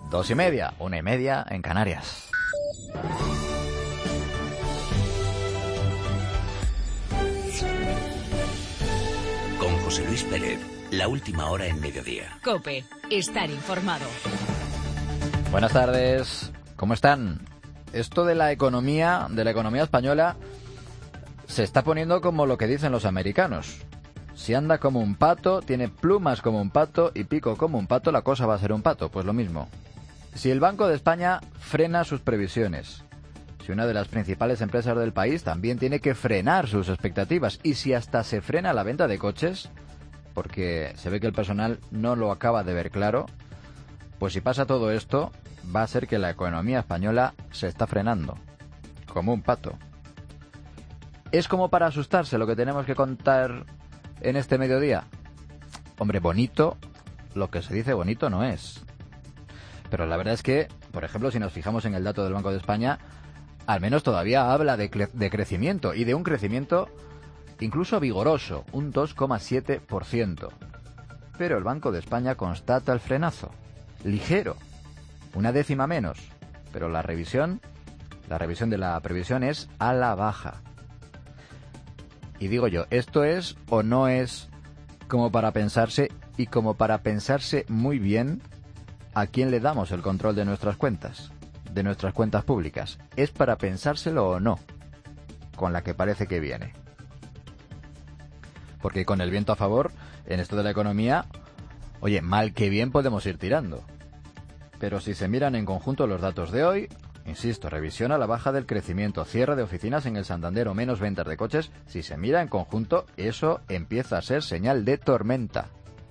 2:30, 1:30 en Canarias. Con José Luis Pérez, la última hora en mediodía. COPE, estar informado. Buenas tardes, ¿cómo están? Esto de la economía española se está poniendo como lo que dicen los americanos. Si anda como un pato, tiene plumas como un pato y pico como un pato, la cosa va a ser un pato. Pues lo mismo. Si el Banco de España frena sus previsiones, si una de las principales empresas del país también tiene que frenar sus expectativas, y si hasta se frena la venta de coches, porque se ve que el personal no lo acaba de ver claro, pues si pasa todo esto, va a ser que la economía española se está frenando, como un pato. ¿Es como para asustarse lo que tenemos que contar en este mediodía? Hombre, bonito, lo que se dice bonito no es. Pero la verdad es que, por ejemplo, si nos fijamos en el dato del Banco de España, al menos todavía habla de crecimiento, y de un crecimiento incluso vigoroso, un 2,7%. Pero el Banco de España constata el frenazo, ligero, una décima menos, pero la revisión de la previsión es a la baja. Y digo yo, ¿esto es o no es como para pensarse, y como para pensarse muy bien a quién le damos el control de nuestras cuentas públicas? ¿Es para pensárselo o no con la que parece que viene? Porque con el viento a favor, en esto de la economía, oye, mal que bien podemos ir tirando. Pero si se miran en conjunto los datos de hoy, insisto, revisión a la baja del crecimiento, cierre de oficinas en el Santander o menos ventas de coches, si se mira en conjunto, eso empieza a ser señal de tormenta.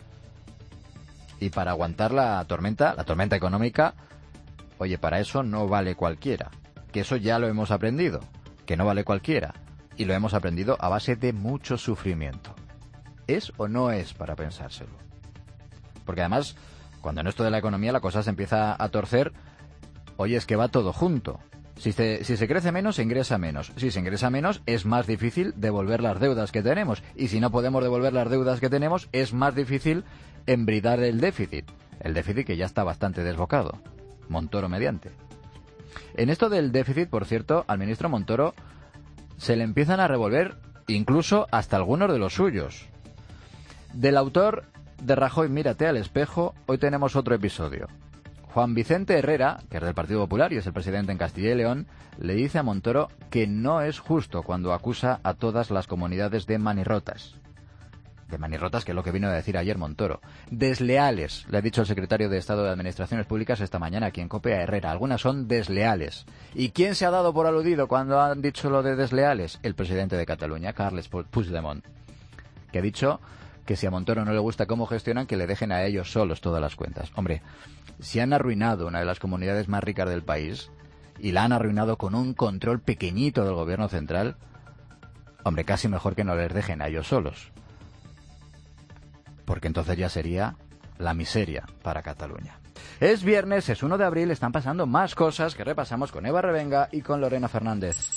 Y para aguantar la tormenta económica, oye, para eso no vale cualquiera. Que eso ya lo hemos aprendido, que no vale cualquiera. Y lo hemos aprendido a base de mucho sufrimiento. ¿Es o no es para pensárselo? Porque además, cuando en esto de la economía la cosa se empieza a torcer, oye, es que va todo junto. Si se crece menos, se ingresa menos. Si se ingresa menos, es más difícil devolver las deudas que tenemos. Y si no podemos devolver las deudas que tenemos, es más difícil embridar el déficit. El déficit que ya está bastante desbocado. Montoro mediante. En esto del déficit, por cierto, al ministro Montoro se le empiezan a revolver incluso hasta algunos de los suyos. Del autor de Rajoy, mírate al espejo, hoy tenemos otro episodio. Juan Vicente Herrera, que es del Partido Popular y es el presidente en Castilla y León, le dice a Montoro que no es justo cuando acusa a todas las comunidades de manirrotas. De manirrotas, que es lo que vino a decir ayer Montoro. Desleales, le ha dicho el secretario de Estado de Administraciones Públicas esta mañana aquí en COPE a Herrera. Algunas son desleales. ¿Y quién se ha dado por aludido cuando han dicho lo de desleales? El presidente de Cataluña, Carles Puigdemont, que ha dicho que si a Montoro no le gusta cómo gestionan, que le dejen a ellos solos todas las cuentas. Hombre, si han arruinado una de las comunidades más ricas del país y la han arruinado con un control pequeñito del gobierno central, hombre, casi mejor que no les dejen a ellos solos. Porque entonces ya sería la miseria para Cataluña. Es viernes, es 1 de abril, están pasando más cosas que repasamos con Eva Revenga y con Lorena Fernández.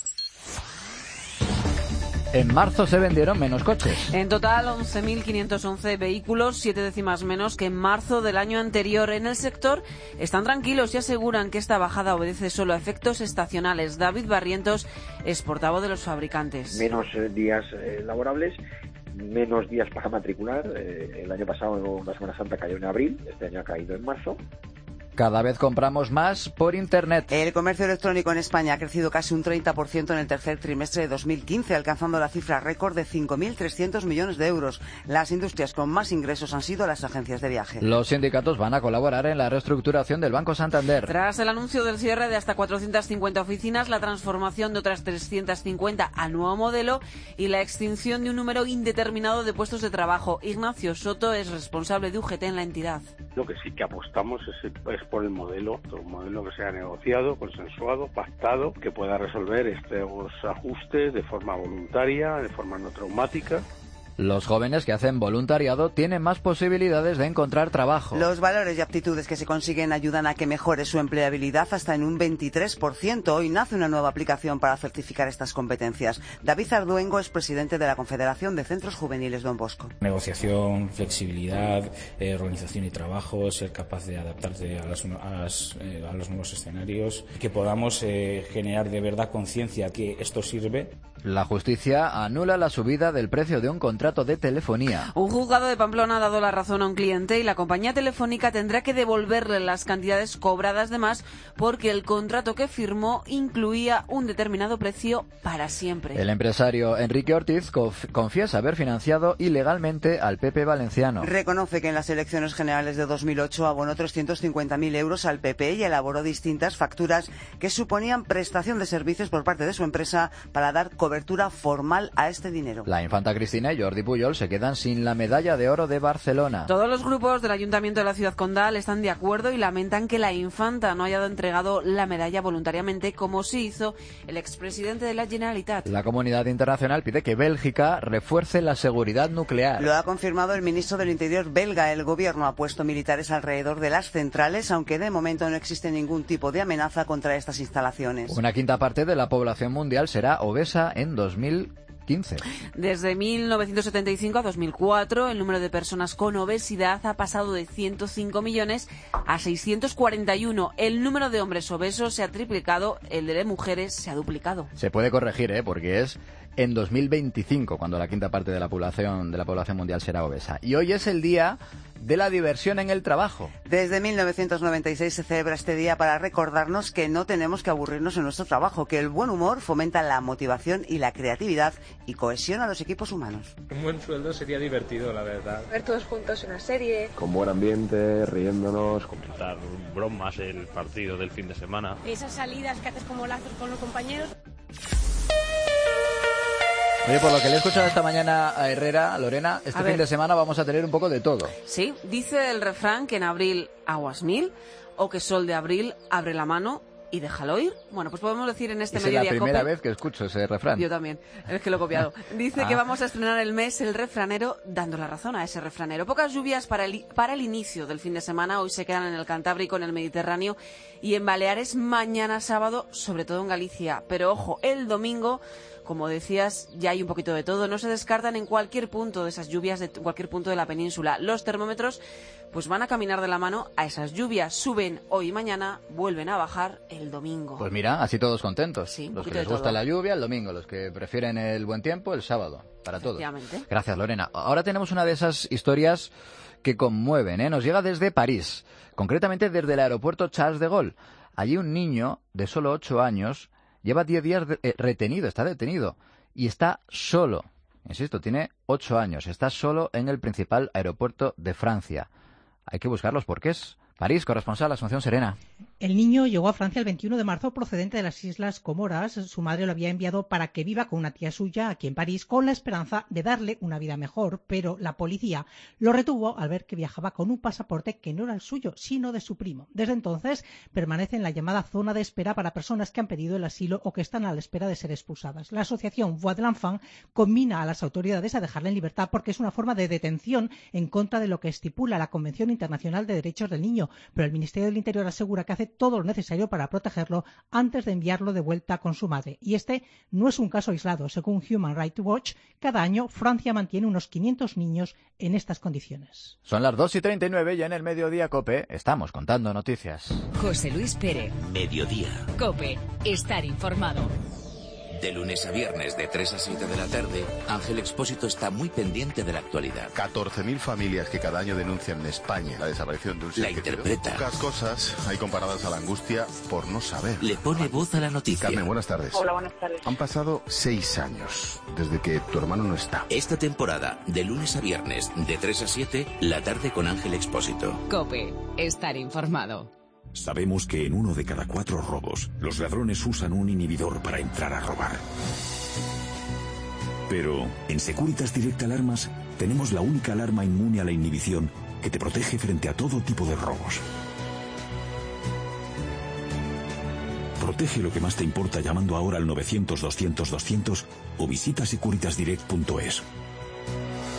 En marzo se vendieron menos coches. En total, 11.511 vehículos, 7 décimas menos que en marzo del año anterior. En el sector están tranquilos y aseguran que esta bajada obedece solo a efectos estacionales. David Barrientos es portavoz de los fabricantes. Menos días laborables, menos días para matricular. El año pasado, la Semana Santa cayó en abril, este año ha caído en marzo. Cada vez compramos más por Internet. El comercio electrónico en España ha crecido casi un 30% en el tercer trimestre de 2015, alcanzando la cifra récord de 5.300 millones de euros. Las industrias con más ingresos han sido las agencias de viaje. Los sindicatos van a colaborar en la reestructuración del Banco Santander. Tras el anuncio del cierre de hasta 450 oficinas, la transformación de otras 350 al nuevo modelo y la extinción de un número indeterminado de puestos de trabajo. Ignacio Soto es responsable de UGT en la entidad. Lo que sí que apostamos es por el modelo, un modelo que sea negociado, consensuado, pactado, que pueda resolver estos ajustes de forma voluntaria, de forma no traumática. Los jóvenes que hacen voluntariado tienen más posibilidades de encontrar trabajo. Los valores y aptitudes que se consiguen ayudan a que mejore su empleabilidad hasta en un 23%. Hoy nace una nueva aplicación para certificar estas competencias. David Arduengo es presidente de la Confederación de Centros Juveniles Don Bosco. Negociación, flexibilidad, organización y trabajo, ser capaz de adaptarte a los nuevos escenarios, que podamos generar de verdad conciencia que esto sirve. La justicia anula la subida del precio de un contrato de telefonía. Un juzgado de Pamplona ha dado la razón a un cliente y la compañía telefónica tendrá que devolverle las cantidades cobradas de más porque el contrato que firmó incluía un determinado precio para siempre. El empresario Enrique Ortiz confiesa haber financiado ilegalmente al PP valenciano. Reconoce que en las elecciones generales de 2008 abonó 350.000 euros al PP y elaboró distintas facturas que suponían prestación de servicios por parte de su empresa para dar cobertura formal a este dinero. La infanta Cristina y Jordi Pujol se quedan sin la medalla de oro de Barcelona. Todos los grupos del Ayuntamiento de la Ciudad Condal están de acuerdo y lamentan que la infanta no haya entregado la medalla voluntariamente, como sí hizo el expresidente de la Generalitat. La comunidad internacional pide que Bélgica refuerce la seguridad nuclear. Lo ha confirmado el ministro del Interior belga. El gobierno ha puesto militares alrededor de las centrales, aunque de momento no existe ningún tipo de amenaza contra estas instalaciones. Una quinta parte de la población mundial será obesa en 2015. Desde 1975 a 2004, el número de personas con obesidad ha pasado de 105 millones a 641. El número de hombres obesos se ha triplicado, el de mujeres se ha duplicado. Se puede corregir, porque es en 2025 cuando la quinta parte de la población mundial será obesa. Y hoy es el día de la diversión en el trabajo. Desde 1996 se celebra este día para recordarnos que no tenemos que aburrirnos en nuestro trabajo, que el buen humor fomenta la motivación y la creatividad y cohesiona a los equipos humanos. Un buen sueldo sería divertido, la verdad. Ver todos juntos una serie. Con buen ambiente, riéndonos. Comentar bromas el partido del fin de semana. Esas salidas que haces como lazos con los compañeros. Oye, por lo que le he escuchado esta mañana a Herrera, Lorena, este fin de semana vamos a tener un poco de todo. Sí, dice el refrán que en abril aguas mil, o que sol de abril abre la mano y déjalo ir. Bueno, pues podemos decir en este mediodía es la primera vez que escucho ese refrán. Yo también, es que lo he copiado. Dice que vamos a estrenar el mes El Refranero, dando la razón a ese refranero. Pocas lluvias para el inicio del fin de semana. Hoy se quedan en el Cantábrico, en el Mediterráneo y en Baleares mañana sábado, sobre todo en Galicia. Pero ojo, el domingo, como decías, ya hay un poquito de todo. No se descartan en cualquier punto de esas lluvias, de cualquier punto de la península. Los termómetros pues van a caminar de la mano a esas lluvias. Suben hoy y mañana, vuelven a bajar el domingo. Pues mira, así todos contentos. Sí, los que les gusta la lluvia, el domingo. Los que prefieren el buen tiempo, el sábado. Para todos. Gracias, Lorena. Ahora tenemos una de esas historias que conmueven, Nos llega desde París. Concretamente desde el aeropuerto Charles de Gaulle. Allí un niño de solo 8 años lleva 10 días retenido, está detenido. Y está solo. Insisto, tiene 8 años. Está solo en el principal aeropuerto de Francia. Hay que buscar los porqués. París, corresponsal Asunción Serena. El niño llegó a Francia el 21 de marzo procedente de las Islas Comoras. Su madre lo había enviado para que viva con una tía suya aquí en París con la esperanza de darle una vida mejor, pero la policía lo retuvo al ver que viajaba con un pasaporte que no era el suyo, sino de su primo. Desde entonces permanece en la llamada zona de espera para personas que han pedido el asilo o que están a la espera de ser expulsadas. La asociación Voix de l'Enfant conmina a las autoridades a dejarle en libertad porque es una forma de detención en contra de lo que estipula la Convención Internacional de Derechos del Niño, pero el Ministerio del Interior asegura que hace todo lo necesario para protegerlo antes de enviarlo de vuelta con su madre. Y este no es un caso aislado. Según Human Rights Watch, cada año Francia mantiene unos 500 niños en estas condiciones. Son las 2:39 y en el Mediodía COPE estamos contando noticias. José Luis Pérez. Mediodía. COPE. Estar informado. De lunes a viernes de 3 a 7 de la tarde, Ángel Expósito está muy pendiente de la actualidad. 14.000 familias que cada año denuncian en España la desaparición de un ser La interpreta. Pocas cosas hay comparadas a la angustia por no saber. Le pone voz a la noticia. Carmen, buenas tardes. Hola, buenas tardes. Han pasado 6 años desde que tu hermano no está. Esta temporada, de lunes a viernes de 3 a 7, la tarde con Ángel Expósito. COPE. Estar informado. Sabemos que en 1 de cada 4 robos, los ladrones usan un inhibidor para entrar a robar. Pero en Securitas Direct Alarmas tenemos la única alarma inmune a la inhibición que te protege frente a todo tipo de robos. Protege lo que más te importa llamando ahora al 900-200-200 o visita securitasdirect.es.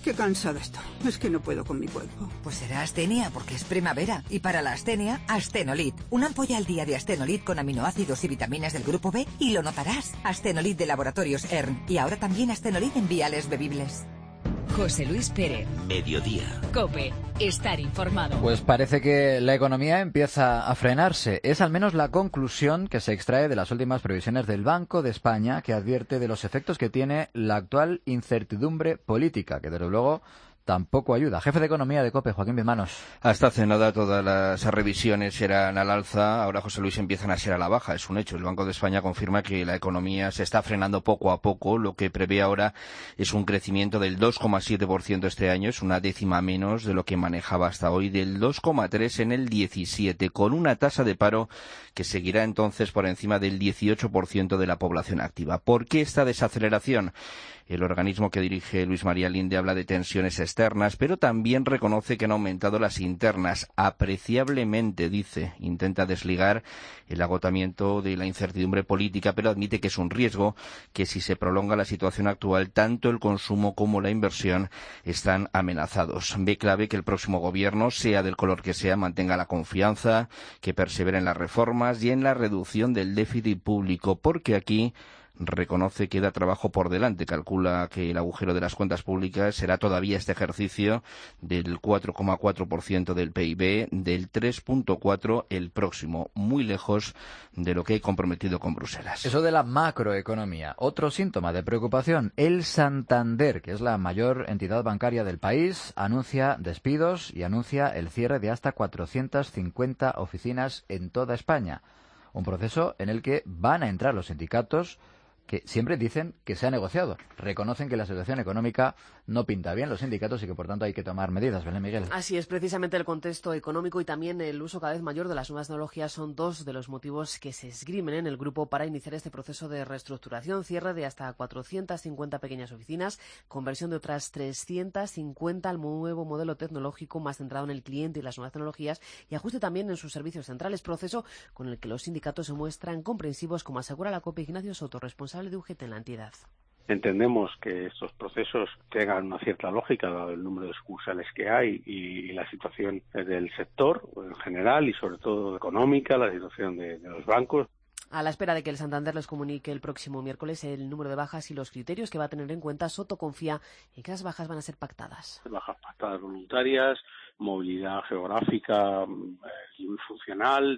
Qué cansada estoy. Es que no puedo con mi cuerpo. Pues será astenia, porque es primavera. Y para la astenia, Astenolit. Una ampolla al día de Astenolit con aminoácidos y vitaminas del grupo B y lo notarás. Astenolit de Laboratorios ERN. Y ahora también Astenolit en viales bebibles. José Luis Pérez. Mediodía. COPE. Estar informado. Pues parece que la economía empieza a frenarse. Es al menos la conclusión que se extrae de las últimas previsiones del Banco de España, que advierte de los efectos que tiene la actual incertidumbre política, que desde luego tampoco ayuda. Jefe de Economía de COPE, Joaquín Bizmanos. Hasta hace nada todas las revisiones eran al alza, ahora, José Luis, empiezan a ser a la baja. Es un hecho. El Banco de España confirma que la economía se está frenando poco a poco. Lo que prevé ahora es un crecimiento del 2,7% este año. Es una décima menos de lo que manejaba hasta hoy, del 2,3% en el 17, con una tasa de paro que seguirá entonces por encima del 18% de la población activa. ¿Por qué esta desaceleración? El organismo que dirige Luis María Linde habla de tensiones externas, pero también reconoce que han aumentado las internas apreciablemente, dice. Intenta desligar el agotamiento de la incertidumbre política, pero admite que es un riesgo, que si se prolonga la situación actual, tanto el consumo como la inversión están amenazados. Ve clave que el próximo gobierno, sea del color que sea, mantenga la confianza, que persevere en las reformas y en la reducción del déficit público, porque aquí reconoce que queda trabajo por delante. Calcula que el agujero de las cuentas públicas será todavía este ejercicio del 4,4% del PIB, del 3,4% el próximo, muy lejos de lo que hay comprometido con Bruselas. Eso de la macroeconomía. Otro síntoma de preocupación, el Santander, que es la mayor entidad bancaria del país, anuncia despidos y anuncia el cierre de hasta 450 oficinas en toda España. Un proceso en el que van a entrar los sindicatos, que siempre dicen que se ha negociado. Reconocen que la situación económica no pinta bien los sindicatos y que por tanto hay que tomar medidas. Belén Miguel. Así es, precisamente el contexto económico y también el uso cada vez mayor de las nuevas tecnologías son dos de los motivos que se esgrimen en el grupo para iniciar este proceso de reestructuración, cierre de hasta 450 pequeñas oficinas, conversión de otras 350 al nuevo modelo tecnológico más centrado en el cliente y las nuevas tecnologías y ajuste también en sus servicios centrales, proceso con el que los sindicatos se muestran comprensivos, como asegura la COPE Ignacio Soto, responsable de UGT en la entidad. Entendemos que estos procesos tengan una cierta lógica, dado el número de sucursales que hay y la situación del sector en general y sobre todo económica, la situación de los bancos. A la espera de que el Santander les comunique el próximo miércoles el número de bajas y los criterios que va a tener en cuenta, Soto confía en que las bajas van a ser pactadas. Bajas pactadas voluntarias, movilidad geográfica y funcional.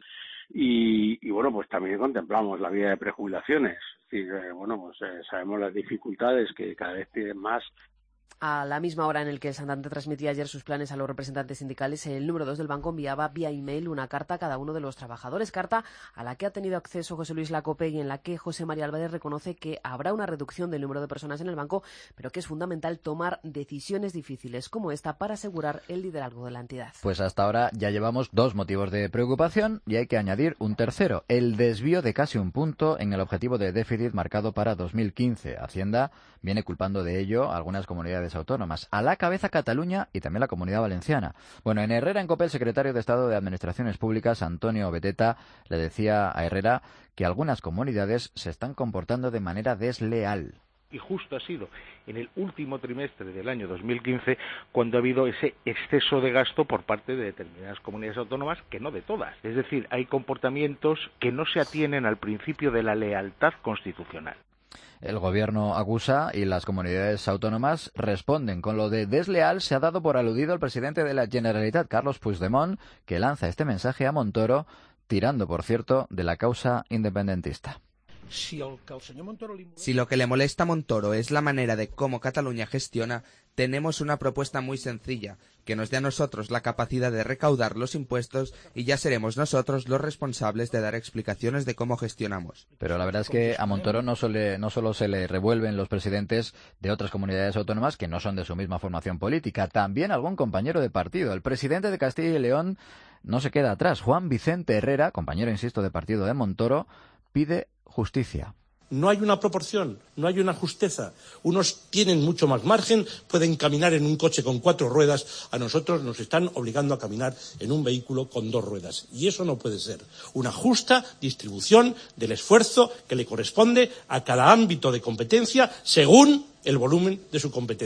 Y bueno, pues también contemplamos la vía de prejubilaciones. Es decir, sabemos las dificultades que cada vez tienen más. A la misma hora en el que el Santander transmitía ayer sus planes a los representantes sindicales, el número 2 del banco enviaba vía email una carta a cada uno de los trabajadores, carta a la que ha tenido acceso José Luis Lacope y en la que José María Álvarez reconoce que habrá una reducción del número de personas en el banco, pero que es fundamental tomar decisiones difíciles como esta para asegurar el liderazgo de la entidad. Pues hasta ahora ya llevamos 2 motivos de preocupación y hay que añadir un tercero, el desvío de casi 1 punto en el objetivo de déficit marcado para 2015. Hacienda viene culpando de ello a algunas comunidades autónomas, a la cabeza Cataluña y también la Comunidad Valenciana. Bueno, en Herrera en COPE, el secretario de Estado de Administraciones Públicas, Antonio Beteta, le decía a Herrera que algunas comunidades se están comportando de manera desleal. Y justo ha sido en el último trimestre del año 2015 cuando ha habido ese exceso de gasto por parte de determinadas comunidades autónomas, que no de todas. Es decir, hay comportamientos que no se atienen al principio de la lealtad constitucional. El gobierno acusa y las comunidades autónomas responden. Con lo de desleal se ha dado por aludido el presidente de la Generalitat, Carlos Puigdemont, que lanza este mensaje a Montoro, tirando, por cierto, de la causa independentista. Si lo que le molesta a Montoro es la manera de cómo Cataluña gestiona, tenemos una propuesta muy sencilla, que nos dé a nosotros la capacidad de recaudar los impuestos y ya seremos nosotros los responsables de dar explicaciones de cómo gestionamos. Pero la verdad es que a Montoro no solo se le revuelven los presidentes de otras comunidades autónomas que no son de su misma formación política, también algún compañero de partido. El presidente de Castilla y León no se queda atrás. Juan Vicente Herrera, compañero, insisto, de partido de Montoro, pide justicia. No hay una proporción, no hay una justeza. Unos tienen mucho más margen, pueden caminar en un coche con 4 ruedas. A nosotros nos están obligando a caminar en un vehículo con 2 ruedas. Y eso no puede ser. Una justa distribución del esfuerzo que le corresponde a cada ámbito de competencia según el volumen de su competencia.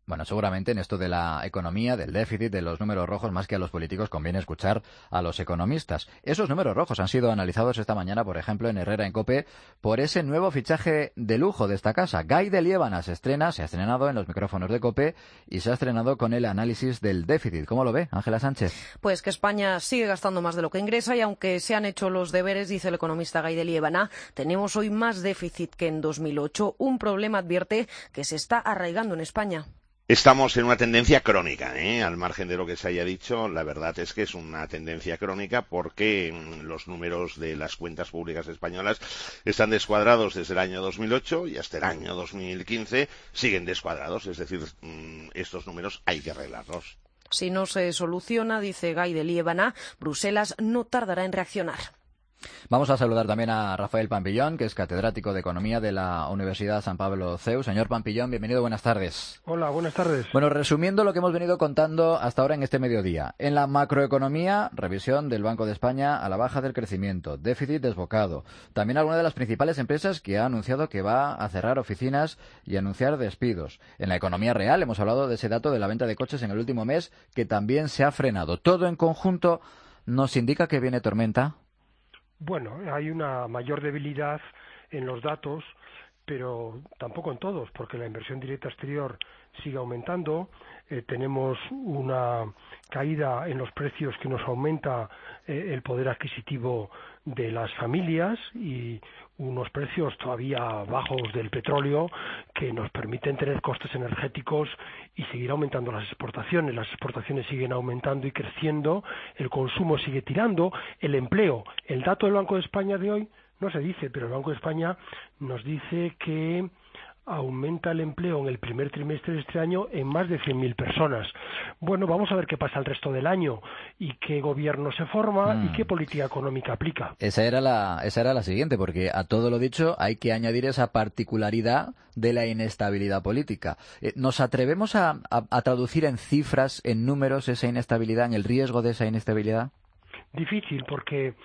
Bueno, seguramente en esto de la economía, del déficit, de los números rojos, más que a los políticos, conviene escuchar a los economistas. Esos números rojos han sido analizados esta mañana, por ejemplo, en Herrera en COPE, por ese nuevo fichaje de lujo de esta casa. Guy de Liébana se ha estrenado en los micrófonos de COPE y se ha estrenado con el análisis del déficit. ¿Cómo lo ve, Ángela Sánchez? Pues que España sigue gastando más de lo que ingresa y aunque se han hecho los deberes, dice el economista Guy de Liébana, tenemos hoy más déficit que en 2008. Un problema, advierte, que se está arraigando en España. Estamos en una tendencia crónica, al margen de lo que se haya dicho, la verdad es que es una tendencia crónica porque los números de las cuentas públicas españolas están descuadrados desde el año 2008 y hasta el año 2015 siguen descuadrados, es decir, estos números hay que arreglarlos. Si no se soluciona, dice Guy de Liébana, Bruselas no tardará en reaccionar. Vamos a saludar también a Rafael Pampillón, que es catedrático de Economía de la Universidad San Pablo CEU. Señor Pampillón, bienvenido, buenas tardes. Hola, buenas tardes. Bueno, resumiendo lo que hemos venido contando hasta ahora en este mediodía. En la macroeconomía, revisión del Banco de España a la baja del crecimiento, déficit desbocado. También alguna de las principales empresas que ha anunciado que va a cerrar oficinas y anunciar despidos. En la economía real hemos hablado de ese dato de la venta de coches en el último mes, que también se ha frenado. Todo en conjunto nos indica que viene tormenta. Bueno, hay una mayor debilidad en los datos, pero tampoco en todos, porque la inversión directa exterior sigue aumentando. Tenemos una caída en los precios que nos aumenta el poder adquisitivo de las familias y unos precios todavía bajos del petróleo que nos permiten tener costes energéticos y seguir aumentando las exportaciones. Las exportaciones siguen aumentando y creciendo, el consumo sigue tirando, el empleo. El dato del Banco de España de hoy no se dice, pero el Banco de España nos dice que aumenta el empleo en el primer trimestre de este año en más de 100.000 personas. Bueno, vamos a ver qué pasa el resto del año y qué gobierno se forma y qué política económica aplica. Esa era la siguiente, porque a todo lo dicho hay que añadir esa particularidad de la inestabilidad política. ¿Nos atrevemos a traducir en cifras, en números, esa inestabilidad, en el riesgo de esa inestabilidad? Difícil, porque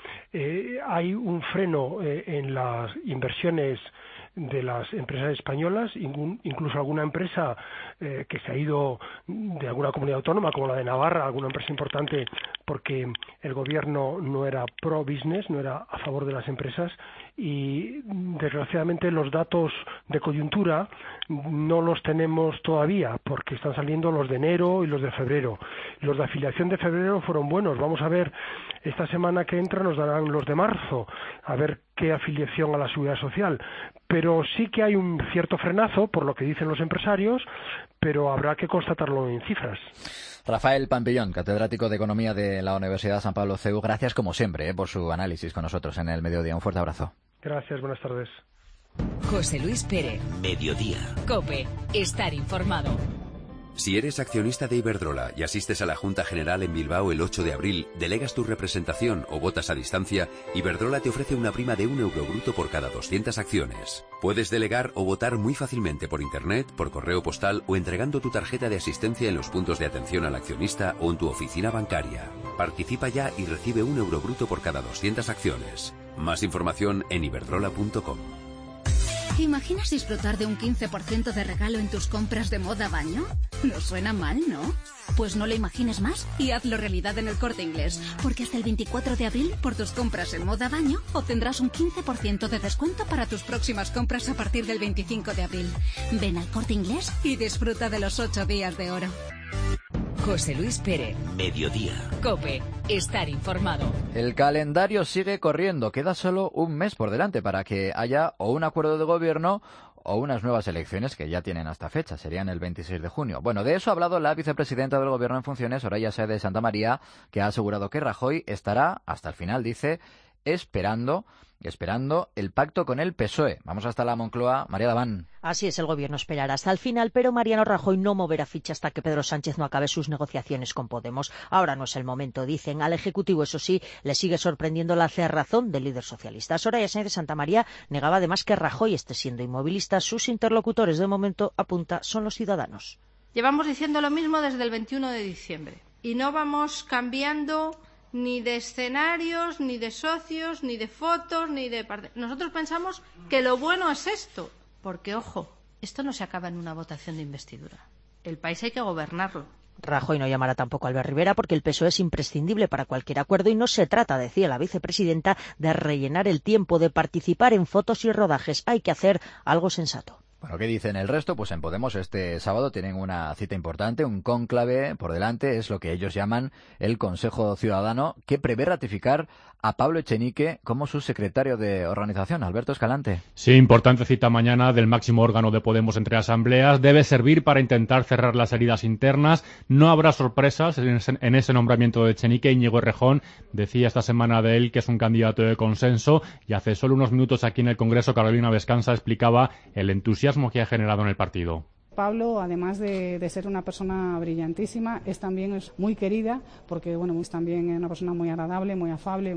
hay un freno en las inversiones de las empresas españolas, incluso alguna empresa que se ha ido de alguna comunidad autónoma, como la de Navarra, alguna empresa importante, porque el gobierno no era pro-business, no era a favor de las empresas, y desgraciadamente los datos de coyuntura no los tenemos todavía, porque están saliendo los de enero y los de febrero. Los de afiliación de febrero fueron buenos. Vamos a ver, esta semana que entra nos darán los de marzo, a ver qué afiliación a la Seguridad Social. Pero sí que hay un cierto frenazo, por lo que dicen los empresarios, pero habrá que constatarlo en cifras. Rafael Pampillón, catedrático de Economía de la Universidad San Pablo CEU, gracias como siempre por su análisis con nosotros en el Mediodía. Un fuerte abrazo. Gracias, buenas tardes. José Luis Pérez. Mediodía. COPE. Estar informado. Si eres accionista de Iberdrola y asistes a la Junta General en Bilbao el 8 de abril, delegas tu representación o votas a distancia, Iberdrola te ofrece una prima de €1 bruto por cada 200 acciones. Puedes delegar o votar muy fácilmente por internet, por correo postal o entregando tu tarjeta de asistencia en los puntos de atención al accionista o en tu oficina bancaria. Participa ya y recibe €1 bruto por cada 200 acciones. Más información en iberdrola.com. ¿Te imaginas disfrutar de un 15% de regalo en tus compras de moda baño? No suena mal, ¿no? Pues no lo imagines más y hazlo realidad en el Corte Inglés, porque hasta el 24 de abril, por tus compras en moda baño, obtendrás un 15% de descuento para tus próximas compras a partir del 25 de abril. Ven al Corte Inglés y disfruta de los 8 días de oro. José Luis Pérez. Mediodía. COPE. Estar informado. El calendario sigue corriendo. Queda solo un mes por delante para que haya o un acuerdo de gobierno o unas nuevas elecciones que ya tienen hasta fecha. Serían el 26 de junio. Bueno, de eso ha hablado la vicepresidenta del Gobierno en funciones, Soraya Sáez de Santamaría, que ha asegurado que Rajoy estará hasta el final, dice, esperando el pacto con el PSOE. Vamos hasta la Moncloa. María Daván. Así es, el Gobierno esperará hasta el final, pero Mariano Rajoy no moverá ficha hasta que Pedro Sánchez no acabe sus negociaciones con Podemos. Ahora no es el momento, dicen. Al Ejecutivo, eso sí, le sigue sorprendiendo la cerrazón del líder socialista. Soraya Sáez de Santamaría negaba además que Rajoy esté siendo inmovilista. Sus interlocutores, de momento, apunta, son los ciudadanos. Llevamos diciendo lo mismo desde el 21 de diciembre y no vamos cambiando ni de escenarios, ni de socios, ni de fotos, ni de... Nosotros pensamos que lo bueno es esto, porque, ojo, esto no se acaba en una votación de investidura. El país hay que gobernarlo. Rajoy no llamará tampoco a Albert Rivera porque el PSOE es imprescindible para cualquier acuerdo y no se trata, decía la vicepresidenta, de rellenar el tiempo, de participar en fotos y rodajes. Hay que hacer algo sensato. Bueno, ¿qué dicen el resto? Pues en Podemos este sábado tienen una cita importante, un cónclave por delante, es lo que ellos llaman el Consejo Ciudadano, que prevé ratificar a Pablo Echenique como su secretario de organización. Alberto Escalante. Sí, importante cita mañana del máximo órgano de Podemos entre asambleas. Debe servir para intentar cerrar las heridas internas. No habrá sorpresas en ese nombramiento de Echenique. Íñigo Errejón decía esta semana de él que es un candidato de consenso y hace solo unos minutos aquí en el Congreso Carolina Vescanza explicaba el entusiasmo que ha generado en el partido. Pablo, además de ser una persona brillantísima, es muy querida porque es también una persona muy agradable, muy afable,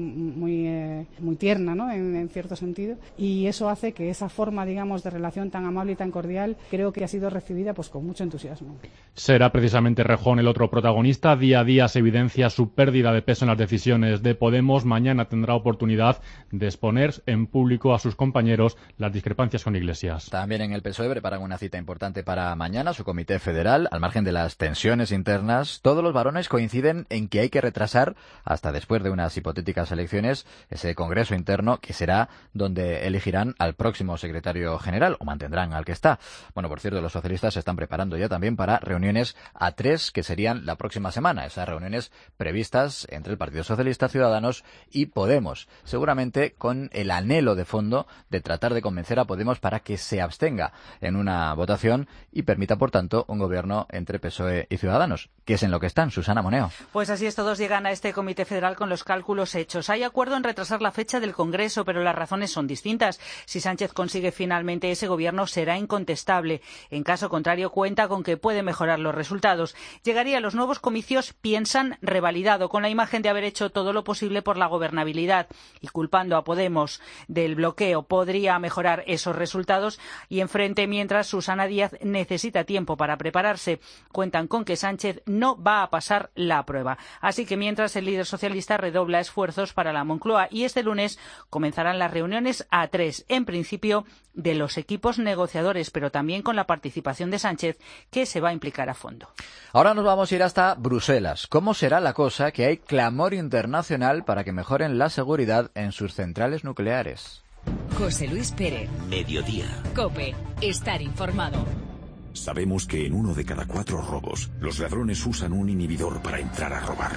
muy tierna, ¿no? en cierto sentido, y eso hace que esa forma, digamos, de relación tan amable y tan cordial, creo que ha sido recibida con mucho entusiasmo. Será precisamente Rejón el otro protagonista. Día a día se evidencia su pérdida de peso en las decisiones de Podemos. Mañana tendrá oportunidad de exponer en público a sus compañeros las discrepancias con Iglesias. También en el PSOE preparan una cita importante para mañana, su comité federal. Al margen de las tensiones internas, todos los varones coinciden en que hay que retrasar hasta después de unas hipotéticas elecciones ese congreso interno que será donde elegirán al próximo secretario general o mantendrán al que está. Bueno, por cierto, los socialistas se están preparando ya también para reuniones A3 que serían la próxima semana. Esas reuniones previstas entre el Partido Socialista, Ciudadanos y Podemos. Seguramente con el anhelo de fondo de tratar de convencer a Podemos para que se abstenga en una votación y permita, por tanto, un gobierno entre PSOE y Ciudadanos, que es en lo que están. Susana Moneo. Pues así es, todos llegan a este comité federal con los cálculos hechos. Hay acuerdo en retrasar la fecha del Congreso, pero las razones son distintas. Si Sánchez consigue finalmente ese gobierno, será incontestable. En caso contrario, cuenta con que puede mejorar los resultados. Llegaría a los nuevos comicios, piensan, revalidado, con la imagen de haber hecho todo lo posible por la gobernabilidad y culpando a Podemos del bloqueo. Podría mejorar esos resultados y enfrente, mientras Susana Díaz necesita tiempo para prepararse. Cuentan con que Sánchez no va a pasar la prueba. Así que mientras el líder socialista redobla esfuerzos para la Moncloa y este lunes comenzarán las reuniones A3, en principio de los equipos negociadores, pero también con la participación de Sánchez, que se va a implicar a fondo. Ahora nos vamos a ir hasta Bruselas. ¿Cómo será la cosa que hay clamor internacional para que mejoren la seguridad en sus centrales nucleares? José Luis Pérez. Mediodía. COPE. Estar informado. Sabemos que en 1 de cada 4 robos, los ladrones usan un inhibidor para entrar a robar.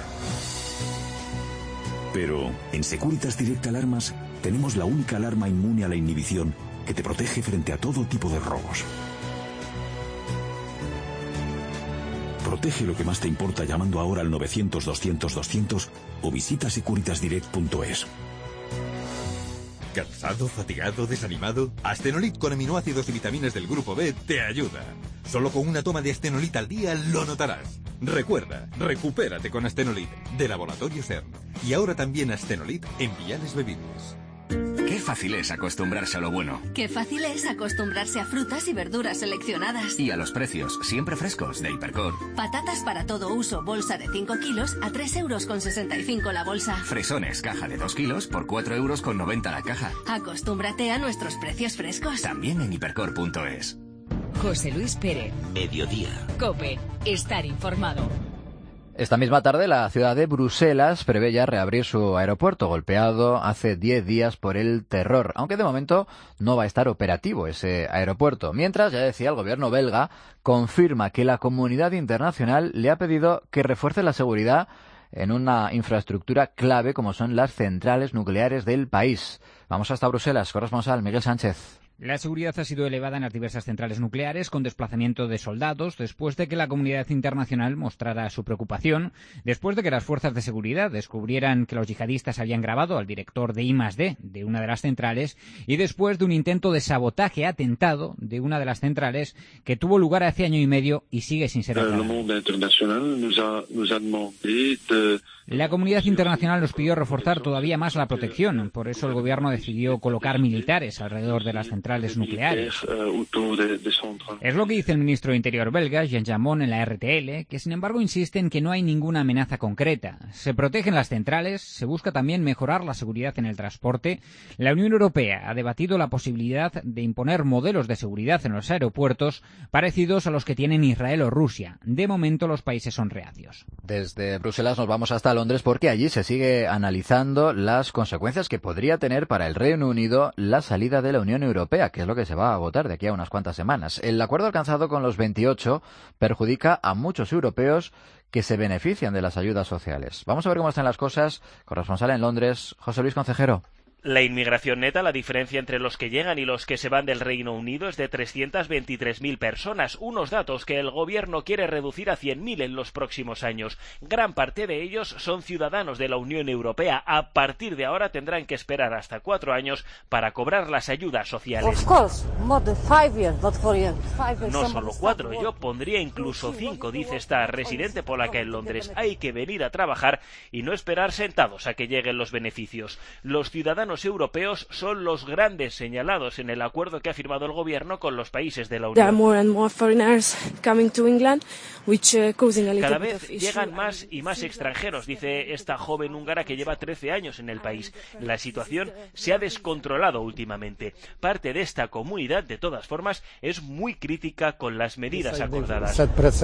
Pero en Securitas Direct Alarmas tenemos la única alarma inmune a la inhibición que te protege frente a todo tipo de robos. Protege lo que más te importa llamando ahora al 900-200-200 o visita securitasdirect.es. ¿Cansado, fatigado, desanimado? Astenolit con aminoácidos y vitaminas del grupo B te ayuda. Solo con una toma de Astenolit al día lo notarás. Recuerda, recupérate con Astenolit, de Laboratorios CERN. Y ahora también Astenolit en viales bebibles. Qué fácil es acostumbrarse a lo bueno. Qué fácil es acostumbrarse a frutas y verduras seleccionadas. Y a los precios siempre frescos de Hipercor. Patatas para todo uso, bolsa de 5 kilos a 3,65 € la bolsa. Fresones, caja de 2 kilos por 4,90 € la caja. Acostúmbrate a nuestros precios frescos. También en hipercor.es. José Luis Pérez. Mediodía. COPE. Estar informado. Esta misma tarde la ciudad de Bruselas prevé ya reabrir su aeropuerto, golpeado hace 10 días por el terror, aunque de momento no va a estar operativo ese aeropuerto. Mientras, ya decía, el gobierno belga confirma que la comunidad internacional le ha pedido que refuerce la seguridad en una infraestructura clave como son las centrales nucleares del país. Vamos hasta Bruselas, corresponsal Miguel Sánchez. La seguridad ha sido elevada en las diversas centrales nucleares con desplazamiento de soldados después de que la comunidad internacional mostrara su preocupación, después de que las fuerzas de seguridad descubrieran que los yihadistas habían grabado al director de I+D de una de las centrales y después de un intento de sabotaje atentado de una de las centrales que tuvo lugar hace año y medio y sigue sin ser aclarado. La comunidad internacional nos pidió reforzar todavía más la protección, por eso el gobierno decidió colocar militares alrededor de las centrales. centrales nucleares. Es lo que dice el ministro de Interior belga, Jean Jamon, en la RTL, que sin embargo insiste en que no hay ninguna amenaza concreta. Se protegen las centrales, se busca también mejorar la seguridad en el transporte. La Unión Europea ha debatido la posibilidad de imponer modelos de seguridad en los aeropuertos parecidos a los que tienen Israel o Rusia. De momento los países son reacios. Desde Bruselas nos vamos hasta Londres porque allí se sigue analizando las consecuencias que podría tener para el Reino Unido la salida de la Unión Europea, que es lo que se va a votar de aquí a unas cuantas semanas. El acuerdo alcanzado con los 28 perjudica a muchos europeos que se benefician de las ayudas sociales. Vamos a ver cómo están las cosas. Corresponsal en Londres, José Luis Concejero. La inmigración neta, la diferencia entre los que llegan y los que se van del Reino Unido es de 323.000 personas, unos datos que el gobierno quiere reducir a 100.000 en los próximos años. Gran parte de ellos son ciudadanos de la Unión Europea. A partir de ahora tendrán que esperar hasta 4 años para cobrar las ayudas sociales. No solo 4, yo pondría incluso 5, dice esta residente polaca en Londres. Hay que venir a trabajar y no esperar sentados a que lleguen los beneficios. Los ciudadanos europeos son los grandes señalados en el acuerdo que ha firmado el gobierno con los países de la Unión. Cada vez llegan más y más extranjeros, dice esta joven húngara que lleva 13 años en el país. La situación se ha descontrolado últimamente. Parte de esta comunidad, de todas formas, es muy crítica con las medidas acordadas.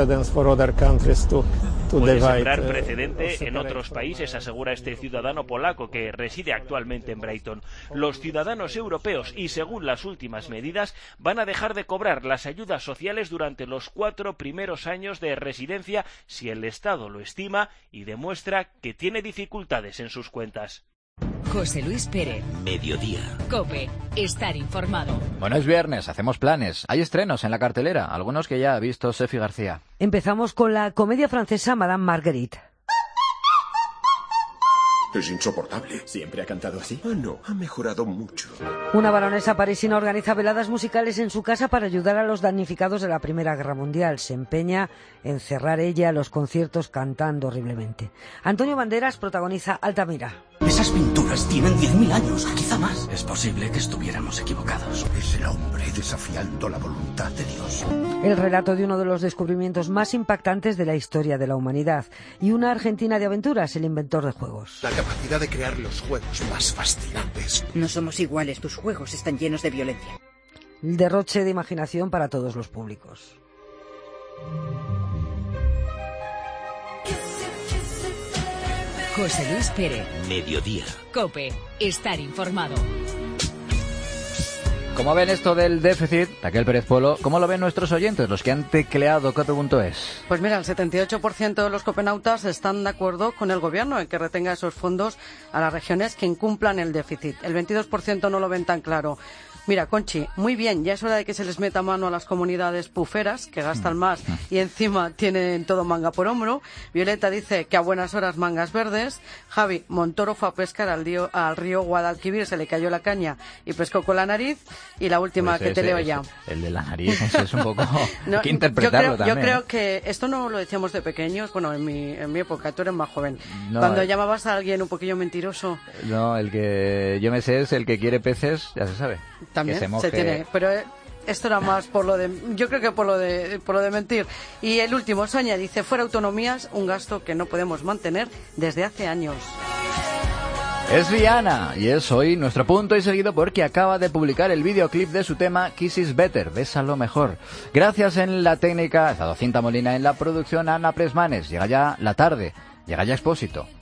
Puede sembrar precedente en otros países, asegura este ciudadano polaco que reside actualmente en Brighton. Los ciudadanos europeos y, según las últimas medidas, van a dejar de cobrar las ayudas sociales durante los 4 primeros años de residencia si el Estado lo estima y demuestra que tiene dificultades en sus cuentas. José Luis Pérez. Mediodía. COPE. Estar informado. Bueno, es viernes, hacemos planes. Hay estrenos en la cartelera, algunos que ya ha visto Sefi García. Empezamos con la comedia francesa Madame Marguerite. Es insoportable. ¿Siempre ha cantado así? No, ha mejorado mucho. Una baronesa parisina organiza veladas musicales en su casa para ayudar a los damnificados de la Primera Guerra Mundial. Se empeña en cerrar ella los conciertos cantando horriblemente. Antonio Banderas protagoniza Altamira. Esas pinturas tienen 10.000 años, quizá más. Es posible que estuviéramos equivocados. Es el hombre desafiando la voluntad de Dios. El relato de uno de los descubrimientos más impactantes de la historia de la humanidad. Y una Argentina de aventuras, el inventor de juegos. La capacidad de crear los juegos más fascinantes. No somos iguales, tus juegos están llenos de violencia. El derroche de imaginación para todos los públicos. José Luis Pérez. Mediodía. COPE. Estar informado. ¿Cómo ven esto del déficit? Raquel Pérez Polo, ¿cómo lo ven nuestros oyentes, los que han tecleado cope.es? Pues mira, el 78% de los copenautas están de acuerdo con el gobierno en que retenga esos fondos a las regiones que incumplan el déficit. El 22% no lo ven tan claro. Mira, Conchi, muy bien, ya es hora de que se les meta mano a las comunidades puferas, que gastan más y encima tienen todo manga por hombro. Violeta dice que a buenas horas mangas verdes. Javi, Montoro fue a pescar al río Guadalquivir, se le cayó la caña y pescó con la nariz. Y la última pues que te leo ya. El de la nariz, ese es un poco... hay que interpretarlo también. Yo creo que esto no lo decíamos de pequeños, bueno, en mi época, tú eres más joven. No, cuando llamabas a alguien un poquillo mentiroso. No, el que yo me sé es el que quiere peces, ya se sabe. También se tiene, pero esto era más por lo de, yo creo que por lo de mentir. Y el último, Sonia dice, fuera autonomías, un gasto que no podemos mantener desde hace años. Es Rihanna y es hoy nuestro punto y seguido porque acaba de publicar el videoclip de su tema Kiss is Better, Bésalo Mejor. Gracias en la técnica, ha estado Cinta Molina en la producción, Ana Presmanes. Llega ya la tarde, llega ya Expósito.